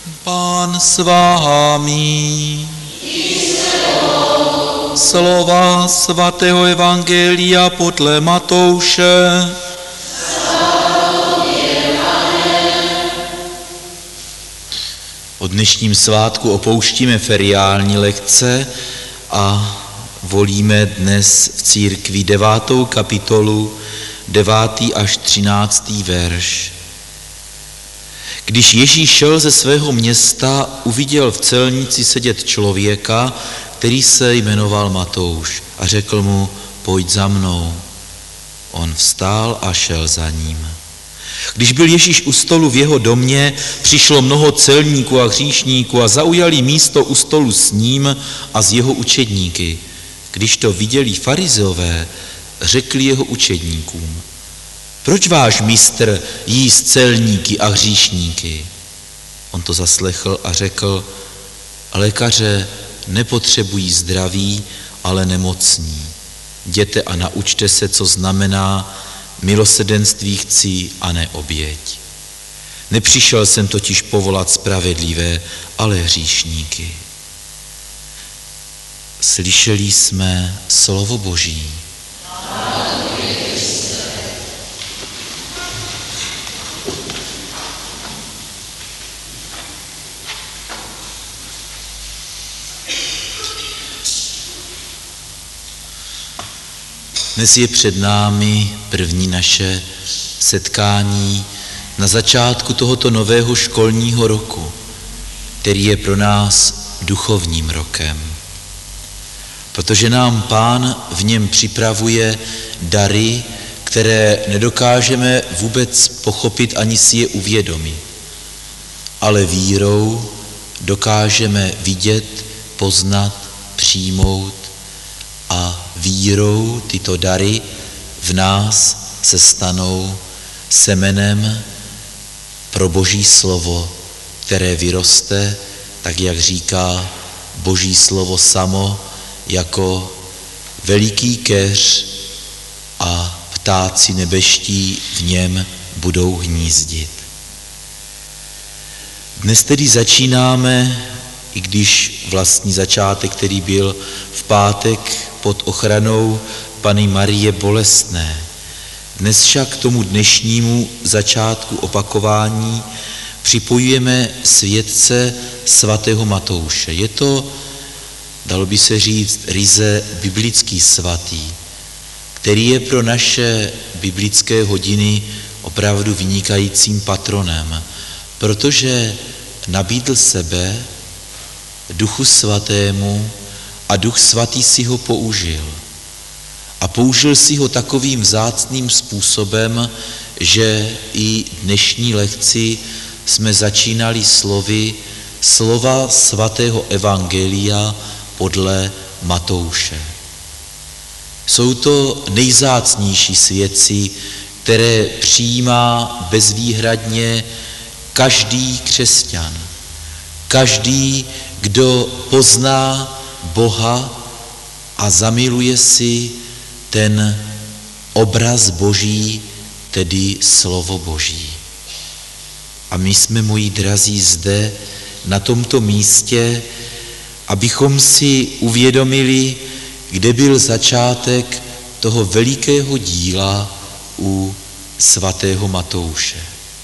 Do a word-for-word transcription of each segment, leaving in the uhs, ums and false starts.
Pán s vámi. Slova svatého evangelia podle Matouše. Po dnešním svátku opouštíme feriální lekce a volíme dnes v církvi devátou kapitolu, devátý až třináctý verš. Když Ježíš šel ze svého města, uviděl v celnici sedět člověka, který se jmenoval Matouš, a řekl mu: pojď za mnou. On vstál a šel za ním. Když byl Ježíš u stolu v jeho domě, přišlo mnoho celníků a hříšníků a zaujali místo u stolu s ním a s jeho učedníky. Když to viděli farizeové, řekli jeho učedníkům: proč váš mistr jí s celníky a hříšníky? On to zaslechl a řekl: lékaře nepotřebují zdraví, ale nemocní. Jděte a naučte se, co znamená milosrdenství chci a ne oběť. Nepřišel jsem totiž povolat spravedlivé, ale hříšníky. Slyšeli jsme slovo Boží. Dnes je před námi první naše setkání na začátku tohoto nového školního roku, který je pro nás duchovním rokem. Protože nám Pán v něm připravuje dary, které nedokážeme vůbec pochopit ani si je uvědomit. Ale vírou dokážeme vidět, poznat, přijmout a vírou tyto dary v nás se stanou semenem pro Boží slovo, které vyroste, tak jak říká Boží slovo samo, jako veliký keř a ptáci nebeští v něm budou hnízdit. Dnes tedy začínáme, i když vlastní začátek, který byl v pátek pod ochranou Panny Marie Bolestné. Dnes však k tomu dnešnímu začátku opakování připojujeme světce svatého Matouše. Je to, dalo by se říct, ryze biblický svatý, který je pro naše biblické hodiny opravdu vynikajícím patronem, protože nabídl sebe Duchu Svatému a Duch Svatý si ho použil. A použil si ho takovým vzácným způsobem, že i dnešní lekci jsme začínali slovy slova svatého evangelia podle Matouše. Jsou to nejvzácnější svědci, které přijímá bezvýhradně každý křesťan. Každý, kdo pozná Boha a zamiluje si ten obraz Boží, tedy slovo Boží. A my jsme, moji drazí, zde na tomto místě, abychom si uvědomili, kde byl začátek toho velikého díla u svatého Matouše.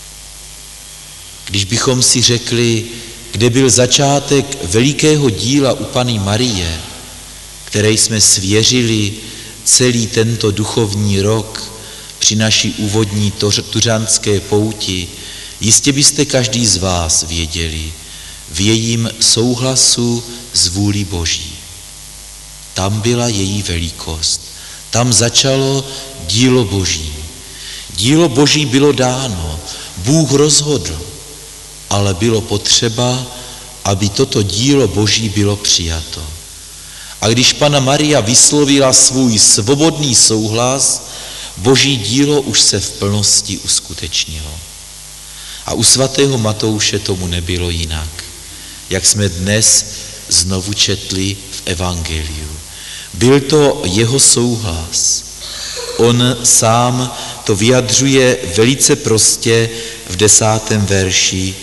Když bychom si řekli, kde byl začátek velikého díla u Panny Marie, které jsme svěřili celý tento duchovní rok při naší úvodní tuřanské pouti, jistě byste každý z vás věděli v jejím souhlasu s vůlí Boží. Tam byla její velikost, tam začalo dílo Boží. Dílo Boží bylo dáno, Bůh rozhodl, ale bylo potřeba, aby toto dílo Boží bylo přijato. A když Panna Maria vyslovila svůj svobodný souhlas, Boží dílo už se v plnosti uskutečnilo. A u svatého Matouše tomu nebylo jinak, jak jsme dnes znovu četli v evangeliu. Byl to jeho souhlas. On sám to vyjadřuje velice prostě v desátém verši.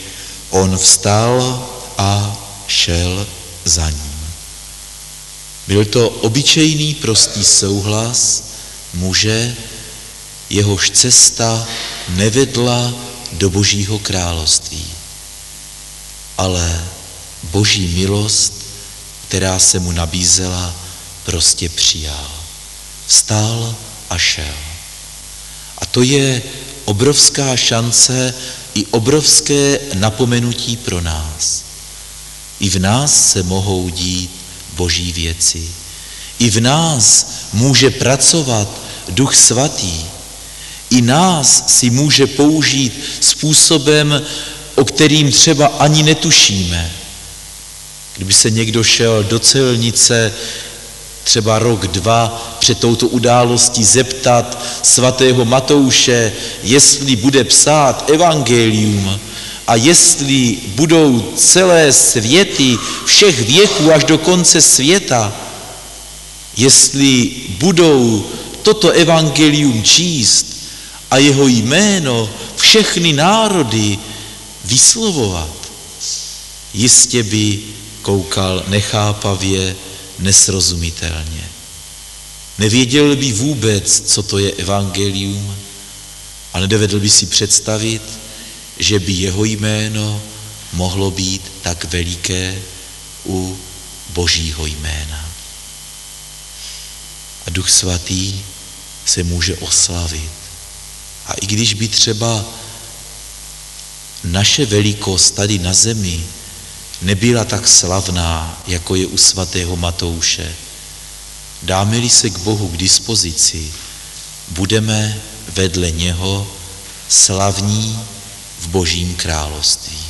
On vstal a šel za ním. Byl to obyčejný prostý souhlas muže, jehož cesta nevedla do Božího království, ale Boží milost, která se mu nabízela, prostě přijal. Vstal a šel. A to je obrovská šance i obrovské napomenutí pro nás. I v nás se mohou dít Boží věci. I v nás může pracovat Duch Svatý. I nás si může použít způsobem, o kterým třeba ani netušíme. Kdyby se někdo šel do celnice třeba rok, dva před touto událostí zeptat svatého Matouše, jestli bude psát evangelium a jestli budou celé světy všech věků až do konce světa, jestli budou toto evangelium číst a jeho jméno všechny národy vyslovovat, jistě by koukal nechápavě, nesrozumitelně. Nevěděl by vůbec, co to je evangelium, a nedovedl by si představit, že by jeho jméno mohlo být tak veliké u Božího jména. A Duch Svatý se může oslavit. A i když by třeba naše velikost tady na zemi nebyla tak slavná, jako je u svatého Matouše, dáme-li se k Bohu k dispozici, budeme vedle něho slavní v Božím království.